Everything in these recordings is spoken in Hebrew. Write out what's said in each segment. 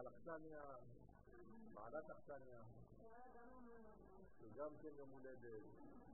בעל אכסניה, בעלת אכסניה, שגם כן יום הולדת,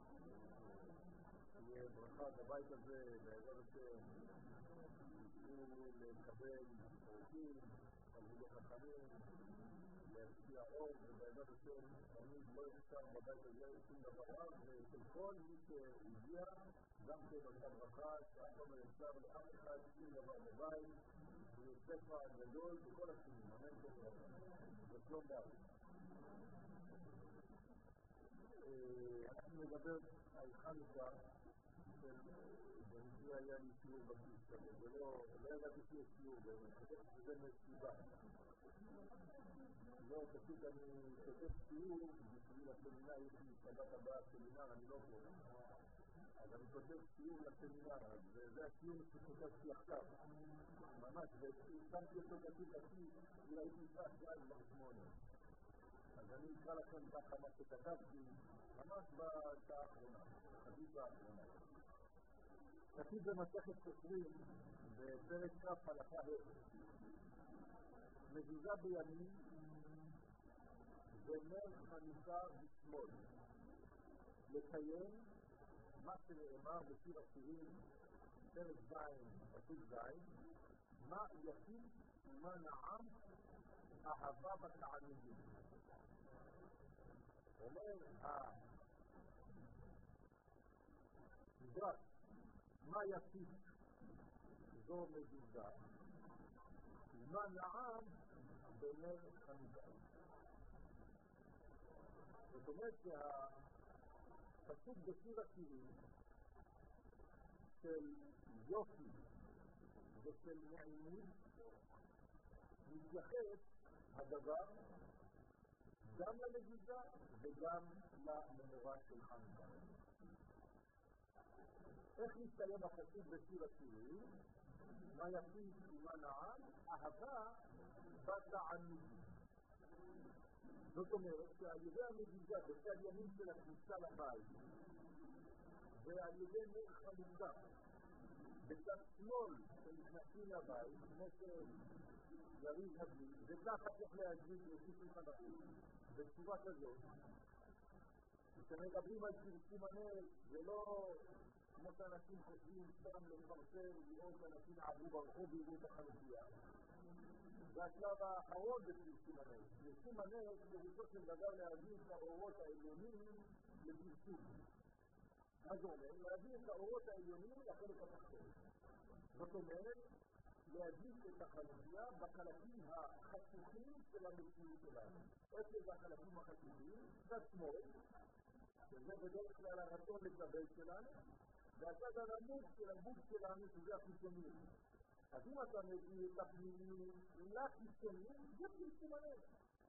יהיה ברכה בבית הזה, בעזרת השם, יוכלו לקבל פרקים, תלמידי חכמים, להשפיע אור, ובעזרת השם, תמיד לא יחסר בבית הזה שום דבר רב, ושל כל מי שהגיע, גם כן אותה ברכה, שהחומר יחסר לאף אחד שום דבר בבית, וספר גדול בכל השנים, אמן כן רבה. ושלום בארץ. אנחנו נדבר על חנוכה, במקרה היה לי שיעור בכיס כזה, ולא ידעתי שיש שיעור, ואני חושב שזה מסיבה. לא, פשוט אני כותב שיעור, בשביל הסמינר, יש לי סבת הבאה סמינר, אני לא פה. אז אני כותב שיעור לסמינר, אז זה השיעור שכותבתי עכשיו. ממש, ושמתי אותו בכיס, והייתי פרק גז בשמונה. אז אני אקרא לכם ככה מה שכתבתי, ממש בשעה האחרונה, חצי שעה האחרונה. כתוב במסכת סופרים, בפרק כ' הלכה ה', מזוזה בימין ונר חנוכה בשמאל, לקיים מה שנאמר בשיר השירים, פרק ז' פסוק ז', מה יפיל ומה נעם אהבה בתענוגים. אומר המדרש, מה יפיל זו מזוזה, ומה נעם בנר חנוכה. זאת אומרת שהפסוק בשיר השירים של יופי ושל נעימות מתייחס הדבר גם למזוזה וגם למנורה של חנוכה. איך מסתיים הפסוק בשיר השירים? מה יפיל ומה נעם? אהבה בתענוגים. זאת אומרת שעל ידי המזוזה בצד ימין של הכניסה לבית ועל ידי נר חנוכה בצד שמאל שנכנסים לבית, כמו שיריב נביא, וככה צריך להגיד לפי שולחן ערוך בצורה כזאת, כשמדברים על פרסום הנר זה לא כמו שאנשים חושבים סתם לפרסם לראות שאנשים עברו ברחוב ויראו את החנוכיה. זה השלב האחרון בפרסום הנר. פרסום הנר פירושו של דבר להביא את האורות העליונים לפרסום. מה זה אומר? להביא את האורות העליונים לחלק התחתון. זאת אומרת, להביא את החנוכיה בחלקים החשוכים של המציאות שלנו. איפה זה החלקים החשוכים? צד שמאל, שזה בדרך כלל הרצון לקבל שלנו, והצד הנמוך של הגוף שלנו, שזה החיצוניות. אז אם אתה מביא את הפנימיות לחיצוניות, זה פרסום הנר.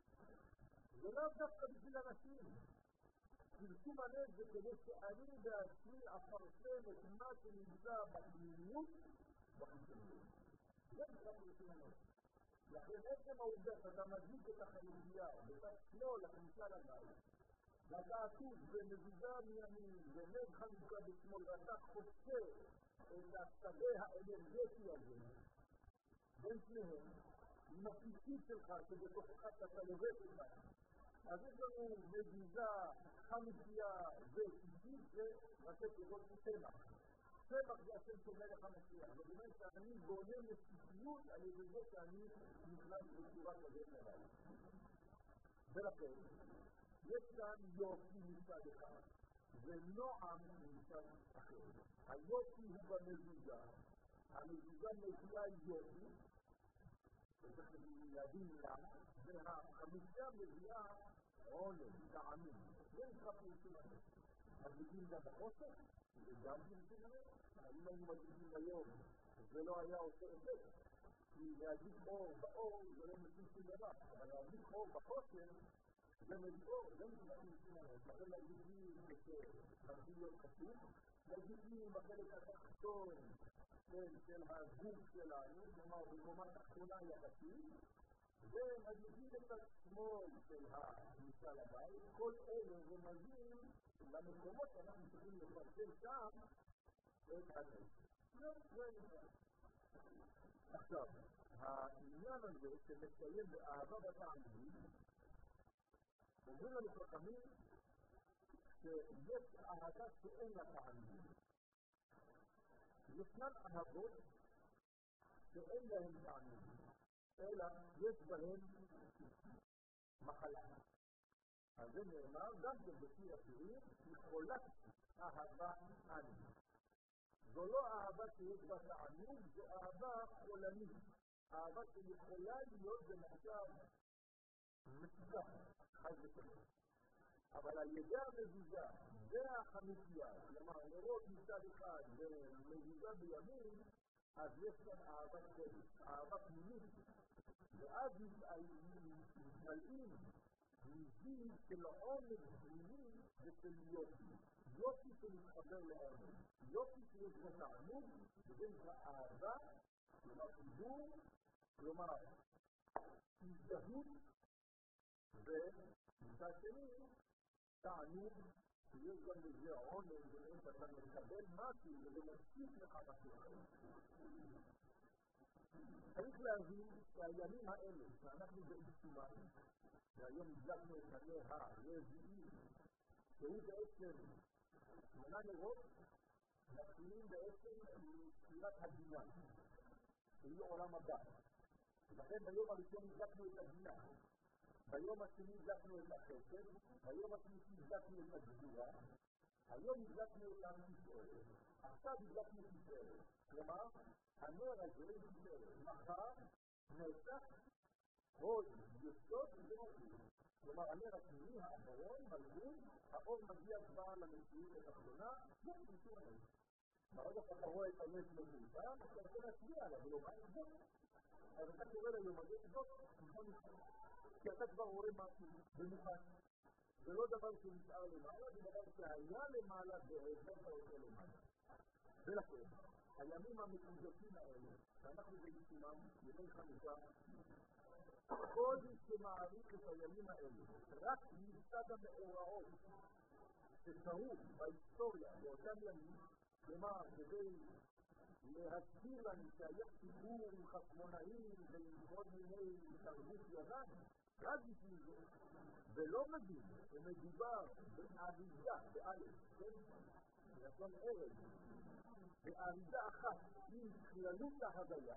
זה לא דווקא בשביל אנשים. פרסום הנר זה כדי שאני בעצמי אפרסם את מה שנמצא בפנימיות בחיצוניות. זה נקרא פרסום הנר. לכן עצם העובדה שאתה מדליק את החנוכיה בצד שמאל לכניסה לבית, ואתה עטוף במזוזה מימין ונר חנוכה בשמאל, ואתה חוצה את השדה האנרגטי הזה בין שניהם עם הפיסית שלך שבתוכך אתה לובש אותה. אז יש לנו מזוזה, חנוכיה ופיסית וראשי תיבות צמח. צמח זה השם של מלך המשיח. זאת אומרת שאני בונה מציאות על ידי זה שאני נכנס בצורה כזאת לבית. ולכן יש כאן יופי מצד אחד ונועם מצד אחר. היופי הוא במזוזה, המזוזה מביאה יופי, וצריך להבין למה, והחנוכיה מביאה עונג, טעמים. זה נקרא פרסום הנר. מדליקים גם בחושך, זה גם פרסום הנר. אם היינו מדליקים היום, זה לא היה עושה אפקט. כי להדליק אור באור זה לא מציל שום דבר, אבל להדליק אור בחושך זה מביאו, זה נקרא פרסום הנר. לכן להדליקים חייבים להיות חשוב, להדליקים בחלק התחתון של הגוף שלנו, כלומר בקומה תחתונה יחסית, ומדליקים את השמאל של הכניסה לבית. כל אלה רמזים למקומות שאנחנו צריכים לפרסם שם את הנר. זה נקרא. עכשיו, העניין הזה שמתקיים באהבה בתענוג, אומרים לנו חכמים שיש אהבה שאין לה תענוג. ישנן אהבות שאין להן תענוג, אלא יש בהן מחלה. אז זה נאמר גם בשיר השירים, יכולת אהבה אני. זו לא אהבה שיש בה תענוג, זו אהבה חולנית. אהבה שיכולה להיות במצב מצוקה, חי ושלום. אבל על ידי המזיזה והחמישייה, כלומר לראות מצד אחד ומזיזה בימין, אז יש כאן אהבת קודש, אהבה פנימית, ואז מתמלאים מזיז של עומק פנימי ושל יופי. יופי שמתחבר לעומק. יופי שיש בו תענוג, וזה נקרא אהבה, כלומר חיבור, כלומר הזדהות, ומצד שני תענוג שיש גם בזה עונג, ואין אתה מקבל משהו וזה מוסיף לך משהו אחר. צריך להבין שהימים האלה שאנחנו בעיצומם, והיום הדלקנו את הנר הרביעי, שהוא בעצם 8 נרות, מתחילים בעצם מספירת הבינה, שהיא עולם הבא. ולכן ביום הראשון הדלקנו את הבינה, ביום השני הדלקנו את החסד, ביום השלישי הדלקנו את הגבורה, היום הדלקנו את התפארת, עכשיו הדלקנו תפארת. כלומר, הנר הזה תפארת, מחר נצח, הוד, יסוד ומלכות. כלומר, הנר השני, האחרון, מלכות, האור מגיע כבר למציאות התחתונה, וצמצום הנר. ברגע שאתה רואה את הנס מפורסם, אתה רוצה להצביע עליו, ולומר את זה. אז אתה קורא ליום הזה, זאת, כי אתה כבר רואה משהו במוכן. זה לא דבר שנשאר למעלה, זה דבר שהיה למעלה והעברת אותו למעלה. ולכן, הימים המקודשים האלה, שאנחנו בעיצומם, ימי חנוכה, כל מי שמעריך את הימים האלה, רק מצד המאורעות שקרו בהיסטוריה באותם ימים, כלומר, כדי להזכיר לנו שהיה סיפור עם חכמונאים ועם כל מיני תרבות יוון, רק בשביל זה, ולא מבין שמדובר באריזה, באלף, כן? לשון ערב, באריזה אחת עם כללות ההוויה,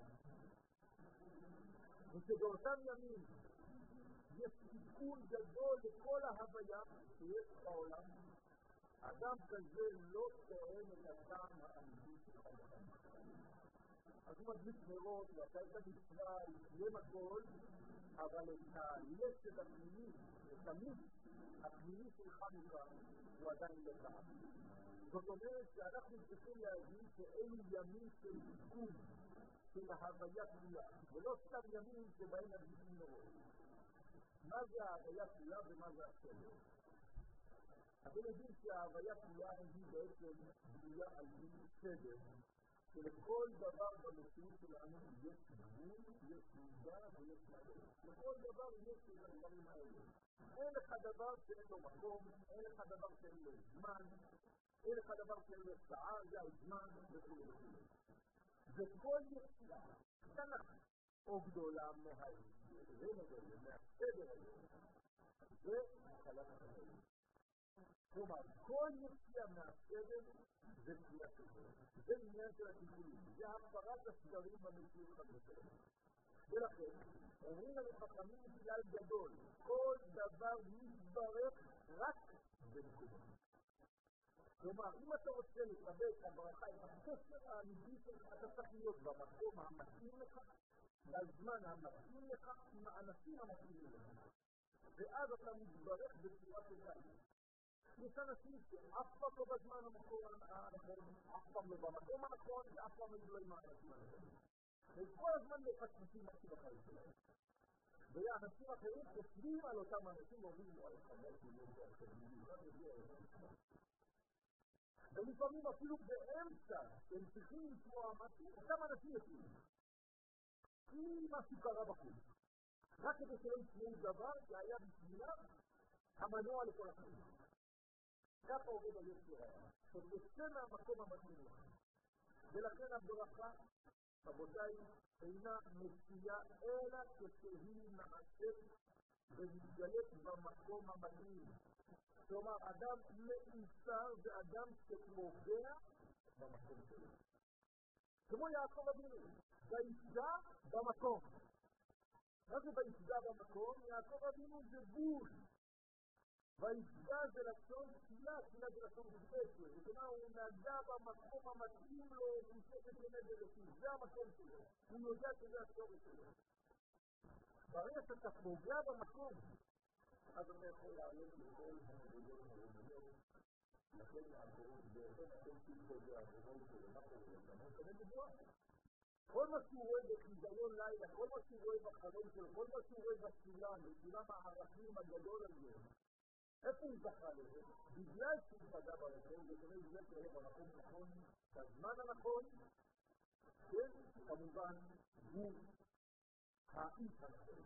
ושבאותם ימים יש סיכון גדול לכל ההוויה שיש בעולם, אדם כזה לא תואם את הטעם האמיתי שלך בחיים. אז הוא מדליק נרות, ועשה את המצווה, יסיים הכל, אבל את הלסת הפנימי, את המיץ הפנימי של חנוכה, הוא עדיין לא טעם. זאת אומרת שאנחנו צריכים להבין שאין ימים של סיכון של ההוויה כולה, ולא סתם ימים שבהם מדליקים נרות. מה זה ההוויה כולה ומה זה הסדר? אתם יודעים שההוויה כולה היא בעצם בנויה על פי סדר, שלכל דבר במציאות שלנו יש גבול, יש מידה ויש סדר. לכל דבר יש את הדברים האלה. אין לך דבר שאין לו מקום, אין לך דבר שאין לו זמן, אין לך דבר שאין לו שעה, זה הזמן וכו' וכו'. וכל יציאה, קטנה או גדולה מהסדר הזה, זה מחלת החיים. כלומר, כל יציאה מהסדר זה תחילה סדר. זה עניין של הטיפולים, זה הפרת הסדרים במציאות המסוימת. ולכן, אומרים לנו חכמים כלל גדול, כל דבר מתברך רק במקומו. כלומר, אם אתה רוצה לקבל את הברכה, את החסר האמיתי שלך, אתה צריך להיות במקום המתאים לך, לזמן המתאים לך, עם האנשים המתאימים לך. ואז אתה מתברך בצורה של חיים. יש אנשים שאף פעם לא בזמן המקום הנכון, אף פעם לא במקום הנכון, ואף פעם לא עם האנשים הנכון. וכל הזמן מפספסים משהו בחיים שלהם. והאנשים אחרים חושבים על אותם אנשים ואומרים לו, ולפעמים אפילו באמצע הם צריכים לשמוע משהו, אותם אנשים יוצאים. כי משהו קרה בחוץ. רק כדי שלא ישמעו דבר שהיה בשבילם המנוע לכל החיים. ככה עובד על יצר הרע, שתצא מהמקום המתאים לך. ולכן הברכה רבותיי, אינה מציעה אלא כשהיא נעשית ומתגלית במקום המתאים. כלומר, אדם מאוסר זה אדם שפוגע במקום שלו. כמו יעקב אבינו, ויפגע במקום. מה זה ויפגע במקום? יעקב אבינו זה בול. ויפגע זה לשון תפילה, תפילה זה לשון חפץ. זאת אומרת, הוא נגע במקום המתאים לו, הוא שפט לנגד רציב. זה המקום שלו. הוא יודע שזה השורש שלו. ברגע שאתה פוגע במקום, אז אתה יכול לעלות לכל המדרגות הרומיות, לכן לעקרות באופן אתם שפוגע ברוב שלו, מה קורה? אתה לא מקבל בגלל. כל מה שהוא רואה בחיזיון לילה, כל מה שהוא רואה בחלום שלו, כל מה שהוא רואה בסולם, בסולם הערכים הגדול הזה, איפה הוא זכה לזה? בגלל שהוא פגע במקום, זאת אומרת, זה קורה במקום הנכון, בזמן הנכון, כן, כמובן, הוא האיש הנכון.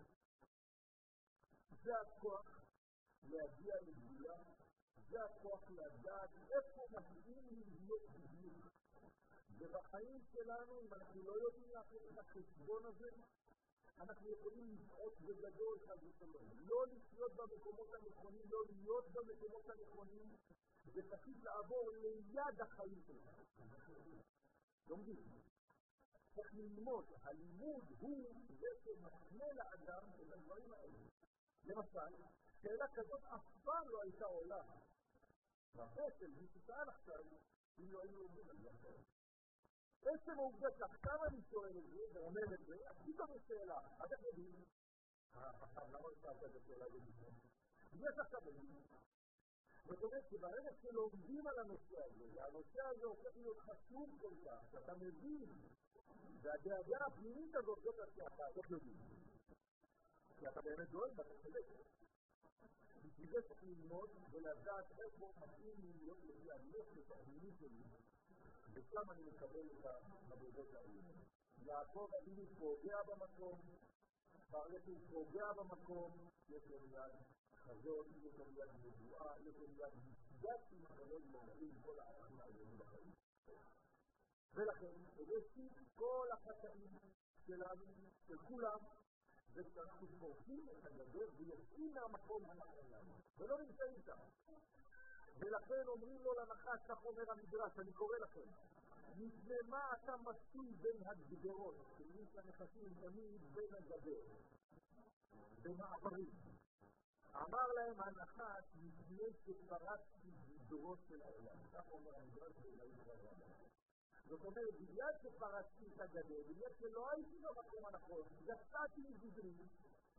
זה הכוח להגיע לגבולה, זה הכוח לדעת איפה מתאים להיות בדיוק. ובחיים שלנו, אם אנחנו לא יודעים לעשות את החשבון הזה, אנחנו יכולים לפחות בגדול חד ושלום. לא לחיות במקומות הנכונים, לא להיות במקומות הנכונים, זה פשוט לעבור ליד החיים שלנו. לומדים. צריך ללמוד. הלימוד הוא זה שמחנה לאדם את הדברים האלה. למשל, שאלה כזאת אף פעם לא הייתה עולה. והפסל, מי ששאל עכשיו, אם לא היינו לומדים על זה עכשיו. עצם העובדה שעכשיו אני שואל את זה ואומר את זה, אז פתאום יש שאלה. אתם יודעים? עכשיו, למה שאלת את השאלה הזאת? יש עכשיו יודעים. זאת אומרת שברגע שלומדים על הנושא הזה, והנושא הזה הופך להיות חשוב כל כך, שאתה מבין, והדאגה הפנימית הזאת זאת השאלה, זאת יודעים. כי אתה באמת דואג, ואתה צודק. בשביל זה צריך ללמוד ולדעת איפה מתאים להיות לפי הנפש הפנימית שלי, ושם אני מקבל את המדרגות האלה. יעקב אבינו פוגע במקום, ברגע שהוא פוגע במקום, יש לו מיד חזון, יש לו מיד נבואה, יש לו מיד מסגת עם החלום מורים כל הערכים העליונים בחיים. ולכן, ראשית כל החטאים שלנו, של כולם, זה שאנחנו פורקים את הגדר ויוצאים מהמקום הנכון לנו, ולא נמצאים שם. ולכן אומרים לו לנחש, כך אומר המדרש, אני קורא לכם, מפני מה אתה מסתיר בין הגדרות, שמי שהנחשים תמיד בין הגדר, במעברים. אמר להם הנחש, מפני שפרצתי גדרות של העולם. כך אומר המדרש ואולי זה. זאת אומרת, בגלל שפרצתי את הגדר, בגלל שלא הייתי במקום הנכון, יצאתי מגדרים,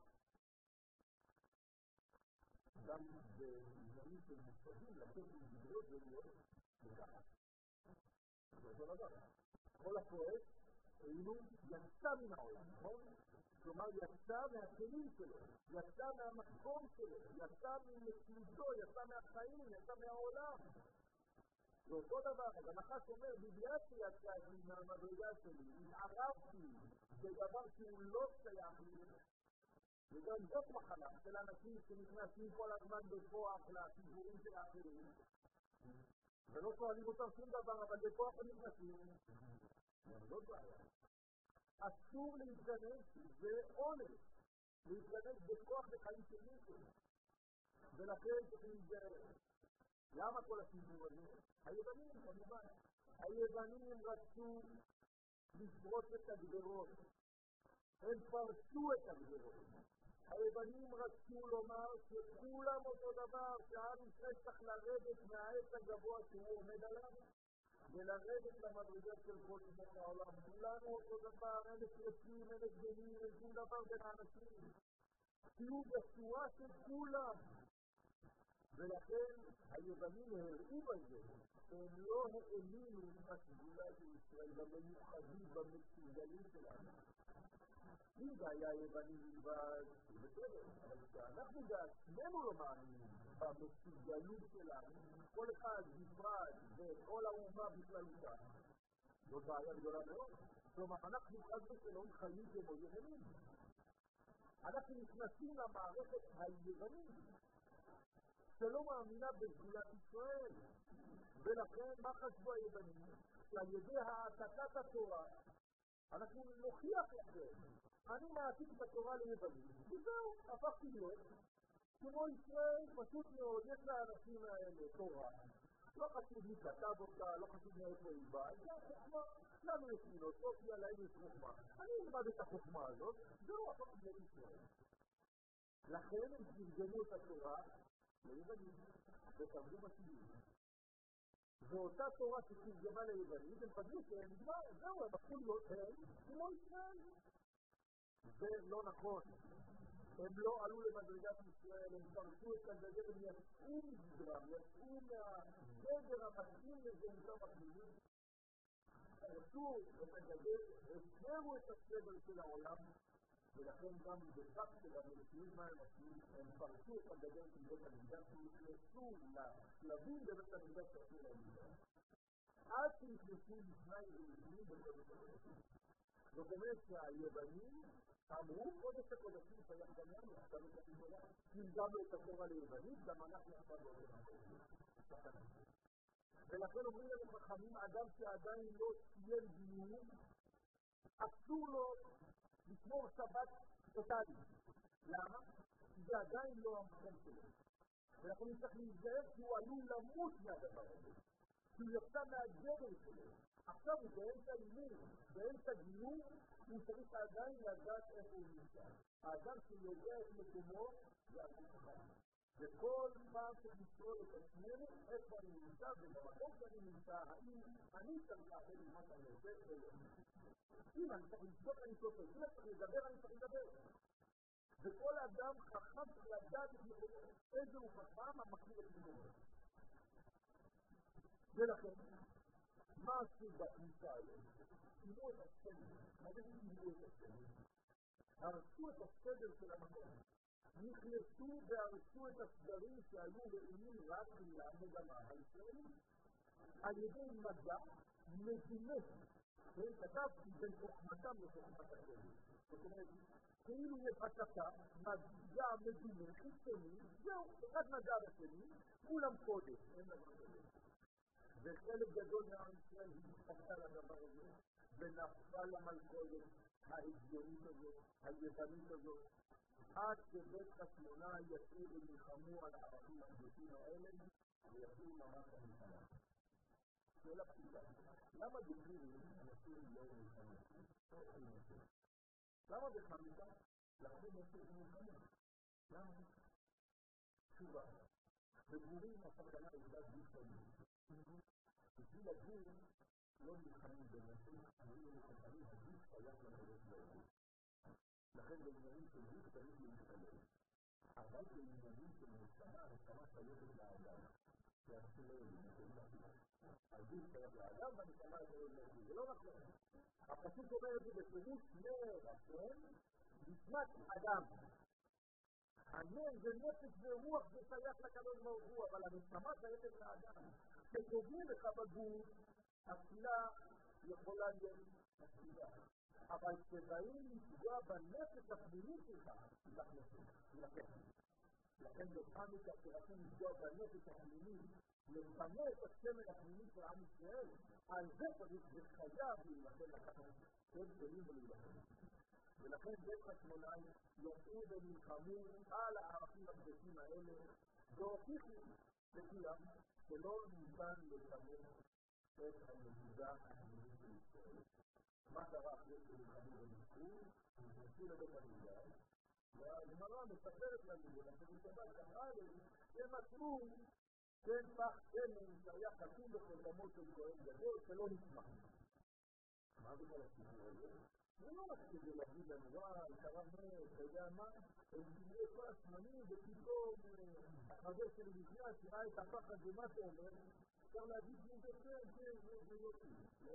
גם בזמנים של מושגים, לצאת מגדרות ולהיות בכך. זה אותו דבר. כל הפועט, אילו יצא מן העולם, נכון? כלומר, יצא מהכלים שלו, יצא מהמקום שלו, יצא ממציאותו, יצא מהחיים, יצא מהעולם. זה אותו דבר, אז הנחש אומר, בגלל שיצאתי מהמדרגה שלי, התערבתי בדבר שהוא לא שייך לי, וגם זאת מחלה של אנשים שנכנסים כל הזמן בכוח לסיפורים של האחרים, ולא שואלים אותם שום דבר, אבל בכוח הם נכנסים. זאת בעיה. אסור להתכנס ועונש, להתכנס בכוח בחיים של מישהו. ולכן צריך להיזהר. למה כל הסיפור הזה? היוונים, כמובן. היוונים רצו לפרוץ את הגדרות. הם פרצו את הגדרות. היוונים רצו לומר שכולם אותו דבר, שעם ישראל צריך לרדת מהעץ הגבוה שהוא עומד עליו, ולרדת למדרגות של כל תמות העולם. כולנו אותו דבר, אין אפרצים, אין הבדלים, אין שום דבר בין האנשים. תהיו בצורה של כולם. ולכן היוונים הראו בזה, הם לא האמינו בסגולה של ישראל, במיוחדים, במסוגלים שלנו. אם זה היה יוונים בלבד, זה בסדר, אבל כשאנחנו בעצמנו לא מאמינים במסוגלות שלנו, כל אחד בפרט וכל האומה בכללותה, זאת בעיה גדולה מאוד. כלומר, אנחנו חד ושלום חיים כמו יוונים. אנחנו נכנסים למערכת היוונית, שלא מאמינה בסגולת ישראל. ולכן מה חשבו היוונים? שעל ידי העתקת התורה אנחנו נוכיח לכם. אני מעתיק את התורה ליוונים, וזהו, הפכתי להיות. כמו ישראל, פשוט מאוד, יש לאנשים האלה תורה. לא חשוב מי כתב אותה, לא חשוב מאיפה היא באה, זה החוכמה. לנו יש פילוסופיה, להם יש חוכמה. אני אלמד את החוכמה הזאת, זהו, הפכתי להיות ישראל. לכן הם תרגמו את התורה ליוונים, ותרגמו בסיום. ואותה תורה שתרגמה ליוונית, הם חשבו שהם נגמר, זהו, הם הפכו להיות הם כמו ישראל. זה לא נכון. הם לא עלו למדרגת ישראל, הם פרשו את הגדר, הם יצאו מגדרם, יצאו מהגדר המתאים לזה מטעם הפנימי. פרשו את הגדר, הפרו את הסדר של העולם, ולכן גם בפרק של המציאות מה הם עשו, הם פרשו את הגדר של בית המקדש, ונכנסו לשלבים בבית המקדש שעשו להם מגדרם. עד שנכנסו לפני ולפנים בקודש הקודשים. זאת אומרת שהיוונים אמרו קודש הקודשים שייך גם לנו, עכשיו את התורה. אם גם את התורה ליוונית, גם אנחנו עכשיו באופן אחר. ולכן אומרים לנו חכמים, אדם שעדיין לא סיים דיון, אסור לו לשמור שבת טוטלי. למה? כי זה עדיין לא המקום שלו. ולכן צריך להיזהר כי הוא עלול למות מהדבר הזה. כי הוא יצא מהגדר שלו. עכשיו הוא באמצע לימוד, באמצע דיון, הוא צריך עדיין לדעת איפה הוא נמצא. האדם שיודע את מקומו, זה אדם חכם. וכל פעם שתשאול את עצמנו, איפה אני נמצא, ובמקום שאני נמצא, האם אני צריך לעשות את מה שאני עושה, או לא. אם אני צריך לשתות, אני שותת. אם אני צריך לדבר, אני צריך לדבר. וכל אדם חכם צריך לדעת את מקומו. איזה הוא חכם, המכיר את מקומו. ולכן, מה עשו בכניסה האלה? שימו את הסדר. מה זה שימו את הסדר? הרסו את הסדר של המקום. נכנסו והרסו את הסדרים שהיו ראויים רק למגמה הישראלית. על ידי מדע מדומה, כתבתי בין חוכמתם לחוכמת הסדר. זאת אומרת, כאילו יש הצתה, מדע מדומה, חיצוני, זהו, אחד מדע בשני, כולם קודש, אין דבר קודש. וחלק גדול מעם ישראל התפתה לדבר הזה, ונפלה למלכודת ההגיונית הזאת, היוונית הזאת, עד שבית חשמונאי יצאו ונלחמו על הערכים הקדושים האלה, ויצאו ממש למלחמה. שאלה פשוטה, למה בפורים אנשים לא נלחמו? למה בחנוכה לקחו נושא ונלחמו? למה? תשובה, בפורים הסכנה הייתה גופנית. בשביל הגוף לא נלחמים בנושאים, אמרו נלחמים, הגוף שייך לקדוש ברוך הוא. לכן בעניינים של גוף צריך להתפלל. אבל בעניינים של נשמה, הנשמה שייכת לאדם. שאנשים לא יודעים, הגוף שייך לאדם והנשמה שייכת לאדם. זה לא נכון. הפסוק אומר את זה בפירוש מרצון, נשמת אדם. הנר זה נפש ורוח, זה שייך לקדוש ברוך הוא, אבל הנשמה שייכת לאדם. כשפוגעים לך בגוף, התפילה יכולה להיות התפילה. אבל כשבאים לפגוע בנפש הפנימית שלך, תיקח נפש, לכן בחנוכה שרצים לפגוע בנפש הפנימית, לפנה את השמן הפנימי של עם ישראל, על זה צריך וחייב להילחם לקחת כל גדולים ולהילחם. ולכן בית חשמונאי יצאו ונלחמו על הערכים הקדושים האלה, והוכיחו לכולם שלא ניתן לשמש את הנקודה הפנימית של ישראל. מה קרה אחרי שנלחמו וניסו? נכנסו לבית המקדש, והגמרא מספרת לנו ולשבת ככה שהם מצאו פח שמן שהיה חתום בחותמו של כהן גדול שלא נשמע. מה זה כל הסיפור הזה? זה לא רק כדי להגיד לנו, וואי, קרה מה, אתה יודע מה? הם קיבלו את כל השמנים ופתאום החבר שלי נכנס, שראה את הפח הזה, מה אתה אומר? אפשר להגיד שזה זה יופי.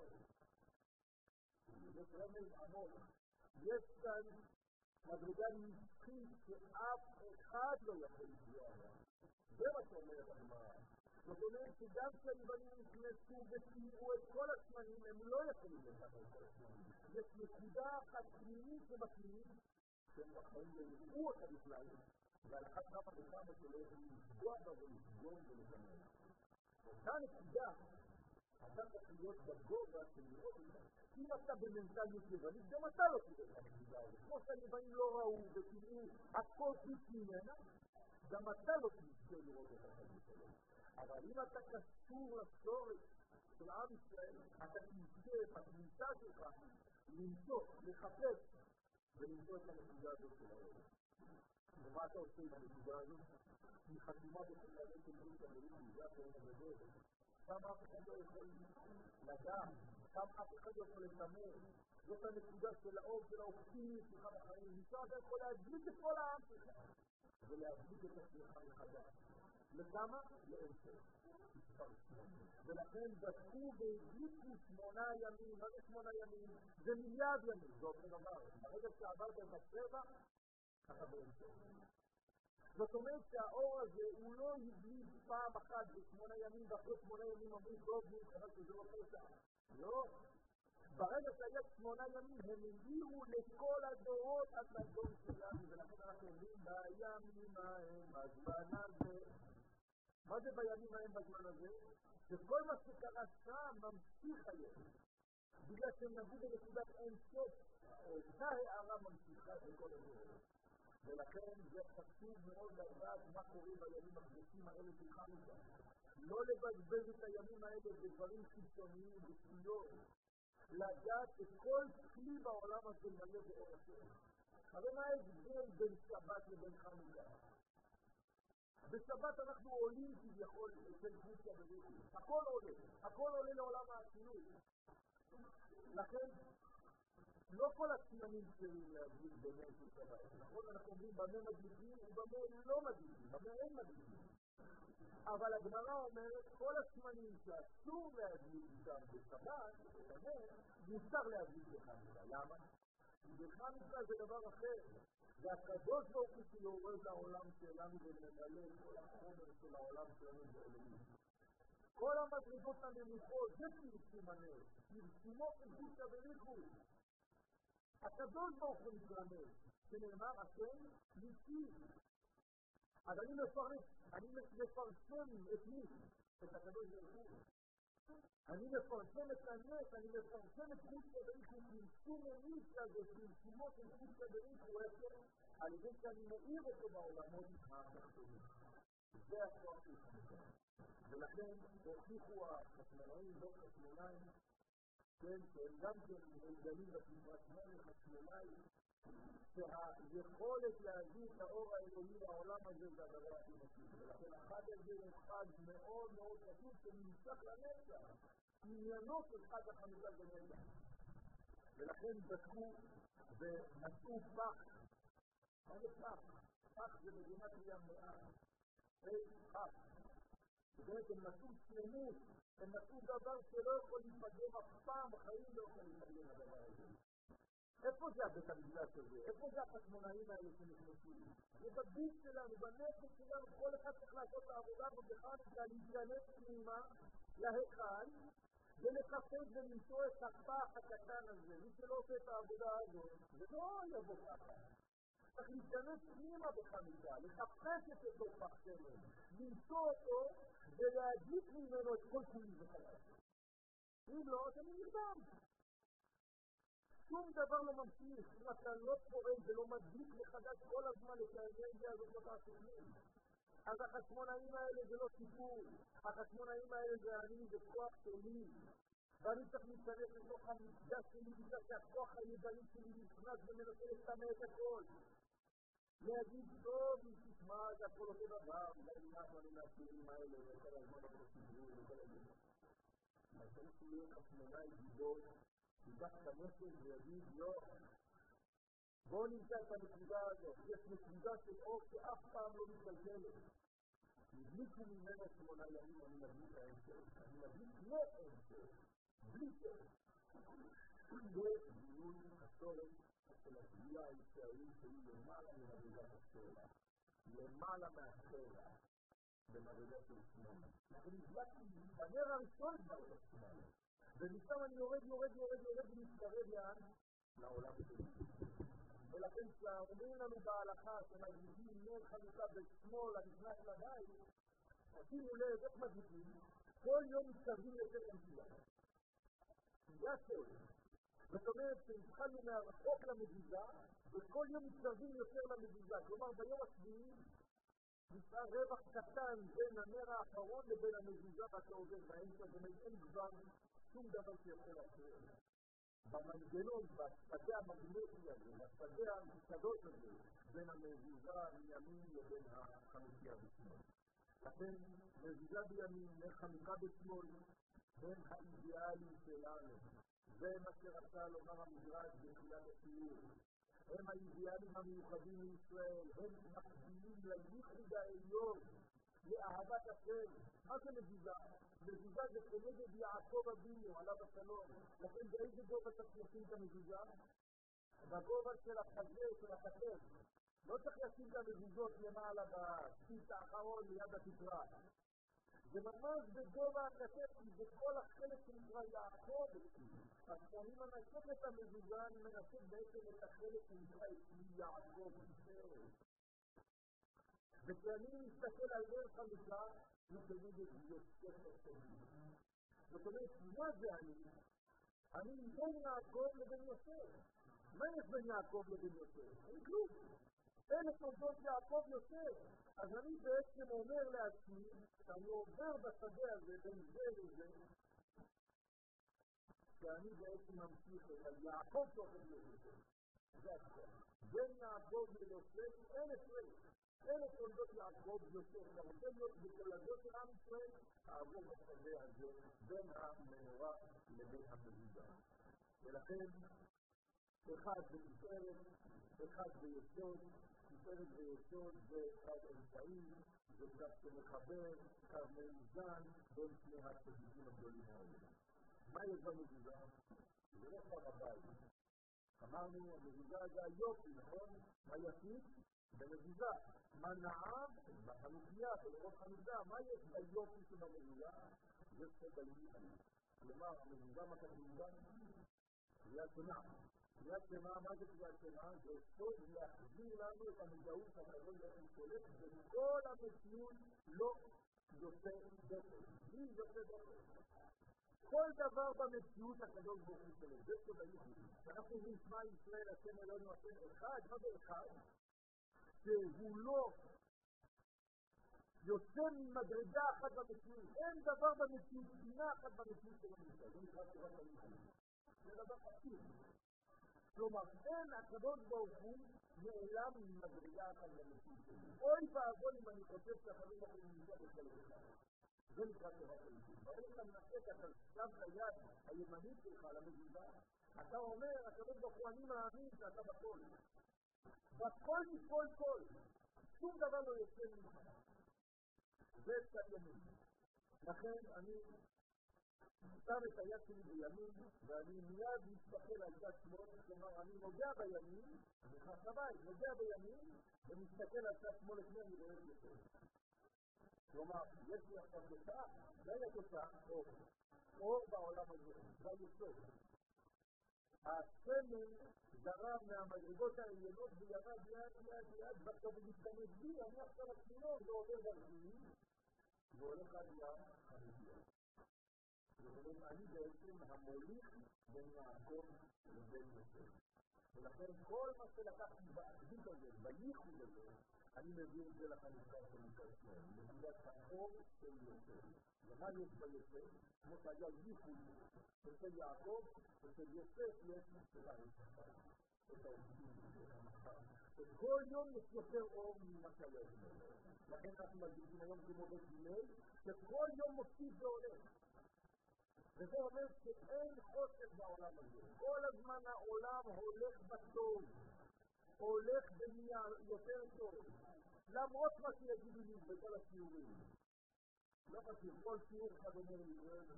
זה רמז עמוק. יש כאן מדרגה נצחית שאף אחד לא יכול לפגוע בה. זה מה שאומרת הגמרא. זאת אומרת שגם כשהיוונים נכנסו וסייעו את כל השמנים, הם לא יכולים לקחת את כל השמנים. יש נקודה אחת פנימית ובפנימית, שהם בחיים לא יראו אותה בכלל, ועל אחת כמה וכמה שלא יכולים לפגוע בה ולפגום ולגמר. אותה נקודה, אתה צריך להיות בגובה של לראות אותה. אם אתה במנטליות יוונית, גם אתה לא תראה את הנקודה הזאת. כמו שהיוונים לא ראו ותראו הכל חוץ ממנה, גם אתה לא תזכה לראות את החיים שלו. אבל אם אתה קשור לשורש של עם ישראל, אתה תזכה בתמותה שלך למצוא, לחפש ולמצוא את הנקודה הזאת של העולם. ומה אתה עושה עם הנקודה הזאת? היא חתומה בכלל של ברית הברית, זה הכהן הגדול. שם אף אחד לא יכול לדעת, שם אף אחד לא יכול לתמר. זאת הנקודה של האור, של האופטימיות שלך בחיים. משם אתה יכול להדליק את כל העם שלך ולהדליק את עצמך מחדש. לכמה? לאמצע. ולכן בדקו והדליקו 8 ימים. מה זה 8 ימים? זה מיליארד ימים. זה אותו דבר. ברגע שעברת את הצבע, אתה באמצע. זאת אומרת שהאור הזה הוא לא הבליט פעם אחת ב8 ימים, ואחרי 8 ימים אמרו טוב, אבל שזה לא פשע. לא. ברגע שהיה 8 ימים הם הביאו לכל הדורות עד לדור שלנו, ולכן אנחנו אומרים בימים ההם בזמן הזה. מה זה בימים ההם בזמן הזה? שכל מה שקרה שם ממשיך היום. בגלל שהם נבוא בנקודת אין סוף, אותה הערה ממשיכה בכל הדורות. ולכן זה חשוב מאוד לדעת מה קורה בימים הקדושים האלה של חנוכה. לא לבזבז את הימים האלה בדברים חיצוניים ושטויות. לדעת שכל כלי בעולם הזה מלא באור השם. הרי מה ההבדל בין שבת לבין חנוכה? בשבת אנחנו עולים כביכול אצל קבוצה בריחי. הכל עולה לעולם העצמיות. לכן לא כל הסימנים צריכים להגיד במה של שבת. נכון, אנחנו אומרים במה מדליקים ובמה לא מדליקים, במה אין מדליקים. אבל הגמרא אומרת, כל הסימנים שאסור להדליק איתם בשבת, מותר להדליק בחנוכה. למה? כי בחנוכה זה דבר אחר. והקדוש ברוך הוא שיורד לעולם שלנו ומגלה כל החומר של העולם שלנו בעולמים. כל המדרגות הנמוכות, זה פרסום הנר. פרסומו פרסום בריחו. הקדוש ברוך הוא מתרמז, שנאמר השם ניסי. אז אני מפרסם את מי? את הקדוש ברוך הוא. אני מפרסם את הנס, אני מפרסם את חוץ בריחו, פרסום הניס הזה, פרסומו של חוץ בריחו, על ידי שאני מאיר אותו בעולמות התחתונים. זה הכוח של חנוכה. ולכן הוכיחו החשמונאים, לא חשמונאים, כן, שהם גם כן מגלים בספרת מלך חשמונאים, שהיכולת להביא את האור האלוהי לעולם הזה זה הדבר הכי חשוב. ולכן החג הזה הוא חג מאוד מאוד חשוב שנמשך לנצח. עניינו של חג החנוכה זה נצח. ולכן בדקו ונשאו פח. מה זה פח? פח זה מדינת מאה. פח. זאת אומרת, הם נשאו שלמות. הם נשאו דבר שלא יכול להיפגם אף פעם, בחיים לא יכול להיפגם הדבר הזה. איפה זה הבית המקדש הזה? איפה זה החשמונאים האלה שנכנסו? זה בגוף שלנו, בנפש שלנו, כל אחד צריך לעשות את העבודה ובחנוכה להיכנס פנימה להיכל ולחפש ולמצוא את הפח הקטן הזה. מי שלא עושה את העבודה הזאת, זה לא יבוא ככה. צריך להיכנס פנימה בחנוכה, לחפש את אותו פח שלנו, למצוא אותו ולהדליק ממנו את כל כולי וחלל. אם לא, אתה נרדם. שום דבר לא ממשיך, אם אתה לא פועל ולא מדליק מחדש כל הזמן את האנרגיה הזאת בתעסוקים. אז החשמונאים האלה זה לא סיפור, החשמונאים האלה זה אני, זה כוח שלי. ואני צריך להיכנס לתוך המקדש שלי בגלל שהכוח הידעי שלי נכנס ומנסה לסתמה את הכל. להגיד טוב, תשמע, זה הכל אותו דבר, ואני נח ואני מהשירים האלה, וכל הזמן אותו סיפור, וכל הזמן. אבל צריך להיות חשמונאי גיבור, ייקח את המסר ויגיד לא. בואו נמצא את הנקודה הזאת. יש נקודה של אור שאף פעם לא מתגלגלת. נדליקו ממנו 8 ימים, אני מדליק האמצע. אני מדליק לא אמצע. בלי סרט. זה גילוי הסורת של הגבייה הישראלית שהיא למעלה ממדרגת הסלע. למעלה מהסלע. במדרגת של שמונה. אנחנו נדלקתי בנר הראשון כבר את השמונה. ומשם אני יורד ומתקרב לאן? לעולם שלי. ולכן כשאומרים לנו בהלכה שמדליקים נר חנוכה בשמאל הנכנס לבית, שימו לב איך מדליקים, כל יום מתקרבים יותר למשילה. זה הסוד. זאת אומרת שהתחלנו מהרחוק למזיזה, וכל יום מתקרבים יותר למזיזה. כלומר, ביום השביעי נשאר רווח קטן בין הנר האחרון לבין המזיזה ואתה עובר באמצע, ואין כבר שום דבר שיכול להפריע. במנגנון, בשדה המגנטי הזה, בשדה הקדוש הזה, בין המזיזה מימין לבין החנוכיה בשמאל. לכן, מזיזה בימין, נר חנוכה בשמאל, הם האידיאלים שלנו. זה מה שרצה לומר המדרש בתחילת השיעור. הם האידיאלים המיוחדים מישראל, הם מקבילים לייחוד העליון, לאהבת השם. מה זה מזיזה? מזיזה זה כנגד יעקב אבינו, עליו השלום. לכן באיזה גובה צריך לשים את המזיזה? בגובה של החזה, של הכתף. לא צריך לשים את המזיזות למעלה בסיס האחרון ליד התקרה. זה ממש בגובה הכתף, כי זה כל החלק שנקרא יעקב. אז כשאני מנסה את המזיזה, אני מנסה בעצם את החלק שנקרא יעקב ישראל. וכשאני מסתכל על נר חנוכה, אני כנגד יוסף השני. זאת אומרת, מה זה אני? אני בין יעקב לבין יוסף. מה יש בין יעקב לבין יוסף? אין כלום. אין את תולדות יעקב יוסף. אז אני בעצם אומר לעצמי, שאני עובר בשדה הזה בין זה לזה, שאני בעצם ממשיך את יעקב תוכן ליוסף. זה הכל. בין יעקב ליוסף אין הפרש. אין את תולדות יעקב יוסף. אתה רוצה להיות בתולדות של עם ישראל, תעבור בשדה הזה בין המנורה לבין המזיזה. ולכן, אחד בתפארת, אחד ביסוד, תפארת ויסוד זה אחד אמצעי, זה קו שמחבר, קו מאוזן, בין שני הצדיקים הגדולים האלה. מה יש במזיזה? זה לא פעם הבית. אמרנו, המזיזה זה היופי, נכון? מה יפיף? במזיזה. מה נעם? בחנוכיה, בלראות חנוכה. מה יש ביופי שבמזיזה? זה סוד היופי. כלומר, המזיזה מה כתובה? קריאת שמע. קריאת שמע, מה זה קריאת שמע? זה סוד להחזיר לנו את המודעות הקדוש ברוך הוא שולט, וכל המציאות לא יוצא דופן. מי יוצא דופן? כל דבר במציאות הקדוש ברוך הוא שולט. זה סוד היופי. אנחנו נשמע ישראל, השם אלוהינו השם אחד, מה זה אחד? שהוא לא יוצא ממדרגה אחת במציאות. אין דבר במציאות, פינה אחת במציאות שלא נמצא. זה נקרא תורת היופי. זה דבר חשוב. כלומר, אין הקדוש ברוך הוא נעלם ממדרגה אחת במציאות שלי. אוי ואבוי אם אני חושב שהקדוש ברוך הוא נמצא בכל אחד. זה נקרא תורת היופי. ברגע שאתה מנסה, אתה שם את היד הימנית שלך למזיזה, אתה אומר, הקדוש ברוך הוא, אני מאמין שאתה בכל. בכל מכל כל. שום דבר לא יוצא ממך. זה קצת ימין. לכן אני שם את היד שלי בימין, ואני מיד מסתכל על צד שמאל, כלומר אני נוגע בימין, אני נכנס לבית, נוגע בימין, ומסתכל על צד שמאל לפני אני רואה יותר. כלומר, יש לי עכשיו תוצאה, זה התוצאה, אור בעולם הזה, זה היסוד. הסמל זרם מהמדרגות העליונות וירד יד, ואתה מתכנס בי, אני עכשיו הצינור, זה עובר דרכי, והולך עד לחנוכיה. אני בעצם המוליך בין יעקב לבין יוסף. ולכן כל מה שלקחתי באחדות הזה, בייחוד הזה, אני מביא את זה לחנוכה של ישראל. למידת האור של יוסף. ומה יש ביוסף? כמו שהיה ייחוד של יעקב, ושל יוסף יש את הרצפה. את העובדים, את המחר. וכל יום יש יותר אור ממה שהיה אתמול. לכן אנחנו מגיעים היום כמו בית הלל, שכל יום מוסיף והולך. וזה אומר שאין חוסר בעולם הזה. כל הזמן העולם הולך בטוב. הולך ונהיה יותר טוב. למרות מה שיגידו לי בכל השיעורים. לא חשוב, כל שיעור אחד אומר לי,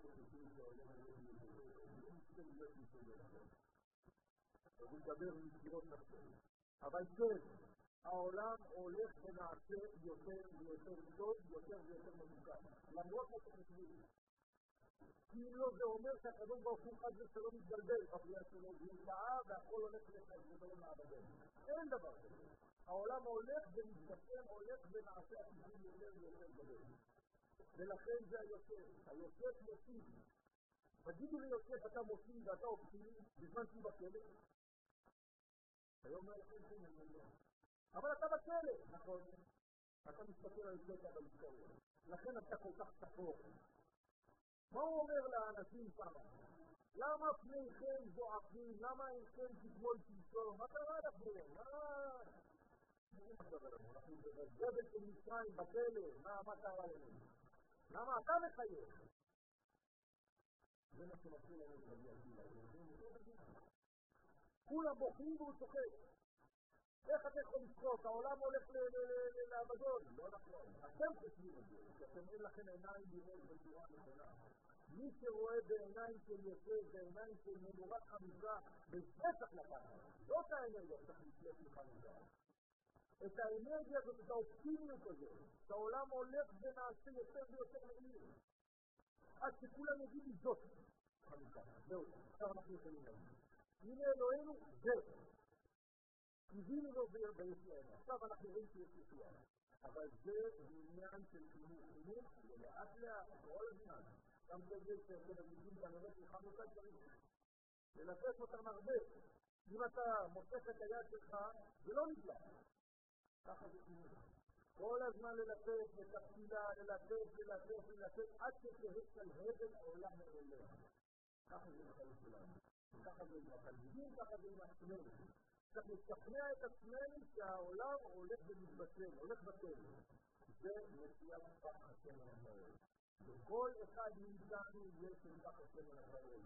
הוא מדבר מסירות נפשו. אבל כן, העולם הולך ונעשה יותר ויותר טוב, יותר ויותר מבוקר. למרות מה שחושבים. כי אם לא, זה אומר שהקדוש ברוך הוא חד ושלא מתגלגל, בבריאה שלו, והוא טעה והכל הולך לחד ושלא מעבדל. אין דבר כזה. העולם הולך ומתקשר, הולך ונעשה עתידים יותר ויותר גדול. ולכן זה היוסף. היוסף מוסיף. תגידו לי יוסף, אתה מוציא ואתה אופטימי בזמן שהיא בכלא? היום אומר לכם כן, אבל אתה בכלא, נכון? אתה מסתכל על קטע בהיסטוריה, לכן אתה כל כך שחור. מה הוא אומר לאנשים שם? למה פניכם זועקים? למה אינכם תגמול שלשום? מה קרה לכם? אנחנו בגודל של מצרים בכלא, מה קרה לנו? למה אתה מחייב? זה מה שמתחיל לנו בגלל כולם בוכים והוא צוחק. איך אתה יכול לצחוק? העולם הולך לאבדון. לא נכון. אתם חושבים את זה, שאתם אין לכם עיניים לראות בצורה נכונה. מי שרואה בעיניים של יוסף, בעיניים של מנורת חנוכה, בזה צריך לקחת. זאת האנרגיה שצריך לשלט מחנוכה. את האנרגיה הזאת, את האופטימיות הזאת, שהעולם הולך ונעשה יותר ויותר מהיר. עד שכולם יגידו זאת חנוכה. זהו, עכשיו אנחנו יכולים להגיד. הנה אלוהינו, זהו. קיווינו לו בישראל. עכשיו אנחנו רואים שיש ישוע. אבל זה עניין של חינוך, ולאט לאט, כל הזמן. גם כזה שאתם מגיעים כנראה של חנוכה צריך ללפס אותם הרבה. אם אתה מושך את היד שלך, זה לא נפלא. ככה זה חינוך. כל הזמן ללפס את התפילה, ללפס, עד שתהסל הבל העולם העולם. ככה זה בחיים שלנו. ככה זה עם התלמידים, ככה זה עם עצמנו. צריך לשכנע את עצמנו שהעולם הולך ומתבטל, הולך בטל. זה מציאת פח השם הנפאל. וכל אחד מאיתנו יש פח השם הנפאל.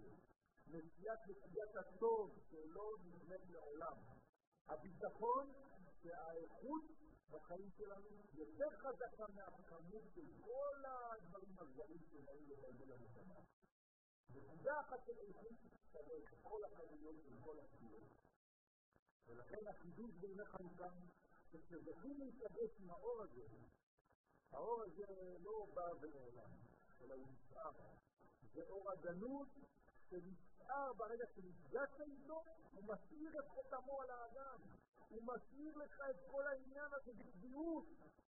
מציאת הטוב שלא נבנית לעולם. הביטחון שהאיכות בחיים שלנו יותר חזקה מהכמות של כל הדברים הזרים שבאים לבלבל לנו שמה. נקודה אחת של איכות שווה את כל החביות של כל הסביבות. ולכן החידוש בימי חנוכה, שכשזכים להתלבש עם האור הזה, האור הזה לא בא ונעלם, אלא הוא נשאר. זה אור הגנות שנשאר ברגע שנפגשת איתו, הוא מסעיר את חותמו על האדם. הוא מסעיר לך את כל העניין הזה בקביעות.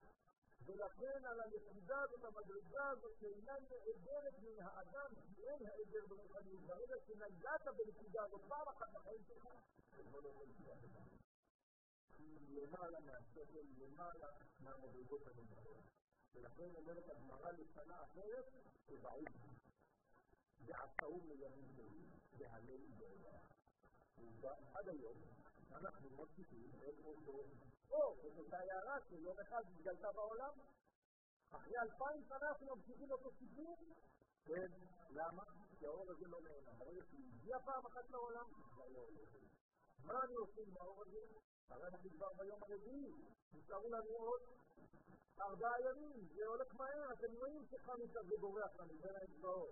ולכן על הנקודה הזאת, המדרגה הזאת, שאינה נעדרת מן האדם, כי אין העדר ברוחניות. ברגע שנגעת בנקודה הזאת, פעם אחת בחיים שלך, זה לא יכול לפתוח אותה. כי למעלה מהשכל, למעלה מהמדרגות הנמוכות. ולכן אומרת הגמרא לשנה אחרת, שבעים. ועשאום לימים שלי, והלל בעולם. ועד היום, אנחנו מוסיפים את אותו אור, את העיירה שיום אחד התגלתה בעולם. אחרי 2000 שנה אנחנו ממשיכים אותו סיפור. כן, למה? כי האור הזה לא נעלם. ברגע שהוא הגיע פעם אחת לעולם, כבר לא עולה. מה אני עושה עם האור הזה? הרי אנחנו כבר ביום הרביעי, נשארו לנו עוד 4 ימים, זה הולך מהר, אתם רואים שחנוכה זה בורח לנו בין האצבעות.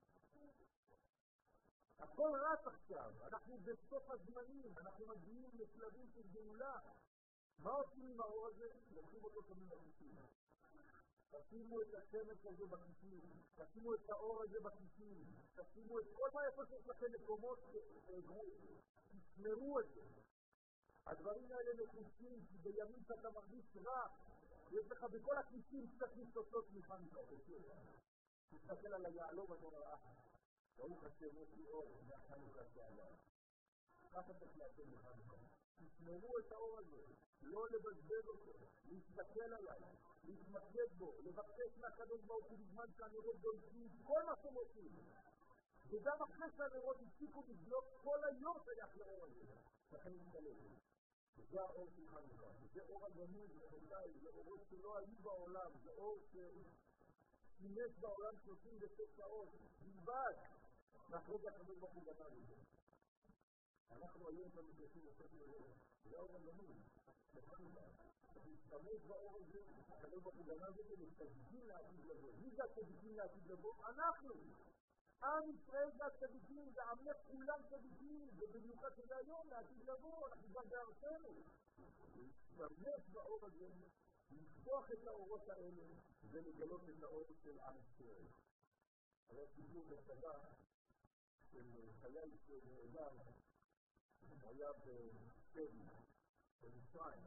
הכל רץ עכשיו, אנחנו בסוף הזמנים, אנחנו מגיעים לשלבים של גאולה. מה עושים עם האור הזה? לוקחים אותו תמיד בכיסים. תשימו את השמש הזה בכיסים, תשימו את האור הזה בכיסים, תשימו את כל מה איפה שיש לכם מקומות שתאגרו, תשמרו את זה. הדברים האלה נחוצים, כי בימים שאתה מרגיש רע, יש לך בכל הכיסים קצת ניסוצות מחנוכה. תסתכל על היעלום ואתה אומר, ברוך השם יש לי אור, מהחנוכה שעליו. ככה צריך לעשות בחנוכה. תשמרו את האור הזה, לא לבזבז אותו, להסתכל עליו, להתמקד בו, לבקש מהקדוש ברוך הוא בזמן שהנרות דולקים, כל מה שאתם עושים. וגם אחרי שהנרות הפסיקו לדלוק, כל היום שייך לאור הזה. לכן נתקלט. זה האור של חנוכה, זה אור הגנוז, זה אורות שלא היו בעולם, זה אור שימש בעולם 36 שעות, בלבד. מאחרי זה הקדוש ברוך הוא גנב את זה. אנחנו היום כאן מתייחסים לסוף לראות. זה האור הגנוז. צריך להשתמש באור הזה, הקדוש ברוך הוא גנב את זה, וצדיקים לעתיד לבוא. מי זה הצדיקים לעתיד לבוא? אנחנו! עם ישראל זה הצדיקים, זה עמך כולם צדיקים, ובמיוחד שזה היום לעתיד לבוא, אנחנו גם בארצנו. להשתמש באור הזה, לפתוח את האורות האלה, ולגלות את האור של עם ישראל. היה סיפור בצבא של חייל שנהדר, הוא היה בסבי, במצרים,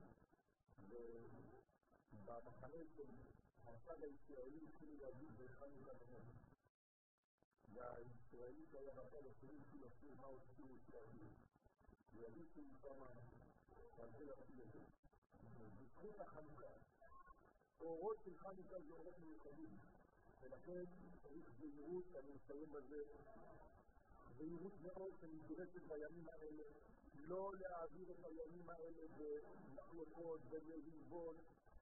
ובמחנה של הצד הישראלי התחילו להגיד בחנוכה בנס. והישראלית היה בצד השני של השיר מה עושים ישראלים. ויגידו כמה ועל זה להפיל את זה. בזכות החנוכה. אורות של חנוכה זה אורות מיוחדים. ולכן צריך זהירות, אני מסיים בזה, זהירות מאוד שנדרשת בימים האלה, לא להעביר את הימים האלה במחלוקות, במריבות,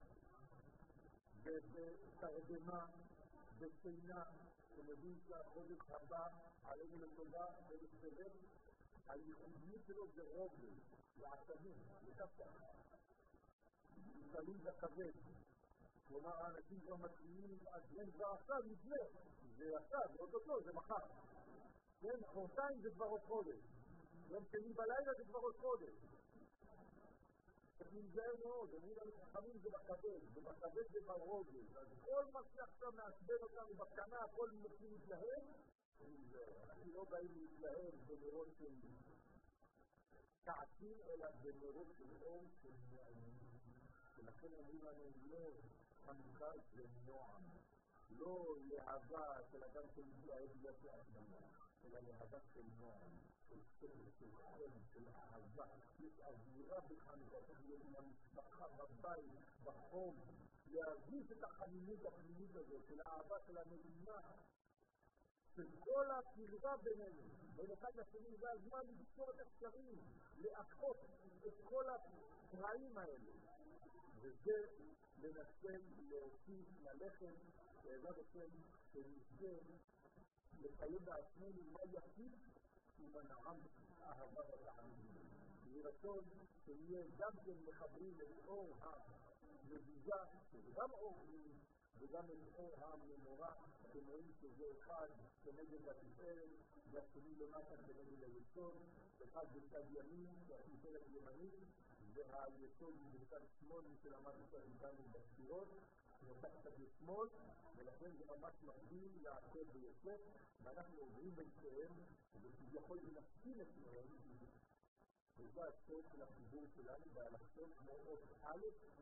ובתרדמה, בשינה, שמבין שהחודש הבא עלינו לטובה, חודש טבת, הייחודיות שלו זה רוגל, לעצבים, לכפתח. מסתלים בכבד. כלומר, האנשים כבר מתחילים, אז הם כבר עכשיו נפלא, זה עכשיו, זה אותו, זה מחר. כן, חורתיים זה כבר עוד חודש. יום שני בלילה זה כבר עוד חודש. צריך להיזהר מאוד, אומרים לנו חכמים זה בכבד, ובכבד זה ברוגל. אז כל מה שעכשיו מעצבן אותנו בקטנה, הכל מתחיל להתלהם, אנחנו לא באים להתלהם בנרות של כעסים, אלא בנרות של אור של נעימים. ולכן אומרים לנו לא חנוכה זה נועם, לא להבה של אדם שמתלהב לא כעצמנו, אלא להבה של נועם, של שקל, של חן, של אהבה. יש אווירה בחנוכה, צריך להיות עם המשפחה, בבית, בחום, להרגיש את החמימות הפנימית הזאת, של האהבה של המדינה, של כל הקרבה בינינו, בין אחד לשני, זה הזמן לפתור את הקשרים, לאחות את כל הפרעים האלה. וזה לנסות להוסיף ללחם, בעזרת השם, שנזכה לקיים בעצמנו מה יחיד ומנעם אהבה ותענוג. יהי רצון שנהיה גם כן מחברים את אור המזיזה, שזה גם אור פנימי, וגם את אור המנורה, אתם רואים שזה אחד כנגד התפארת, והשני למטה כנגד היסוד, אחד בצד ימין, והתפארת ימנית, והיסוד בצד שמאל, מי שלמד קצת איתנו בספירות, נותח קצת לשמאל, ולכן זה ממש מקביל לעקב ביוסף, ואנחנו עוברים בין שתיהם, וכביכול מנסים את שניהם, וזה הסוד של החיבור שלנו, והלכתוב כמו אות א',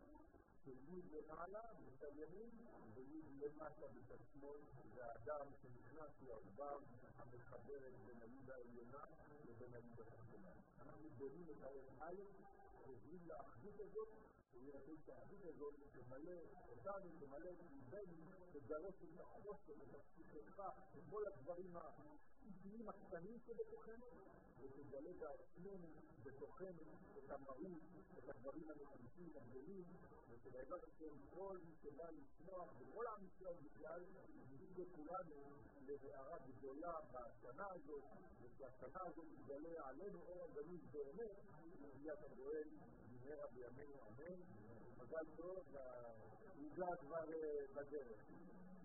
של י' למעלה, בצד ימין, וי' למטה בצד שמאל, והאדם שנכנס לעבר המחברת בין הי' העליונה לבין הי' התחתונה. אנחנו בונים את האות א', עוברים לאחדות הזאת, וירצים שהאחדות הזאת תמלא אותנו, תמלא את ליבנו, תגלות את החוסר, את הפסיכתך, את כל הדברים האישיים הקטנים שבתוכנו, ותגלה בעצמנו, בתוכנו, את המהות, את הדברים הנכנסים, הגדולים, ושבעזרת השם כל מי שבא לשמוח, וכל עם ישראל בכלל, נזכה כולנו להארה גדולה בשנה הזאת, ושהשנה הזאת תגלה עלינו אור הגנוז באמת, בביאת הגואל, במהרה בימינו אמן. מזל טוב, והעוגה כבר בדרך.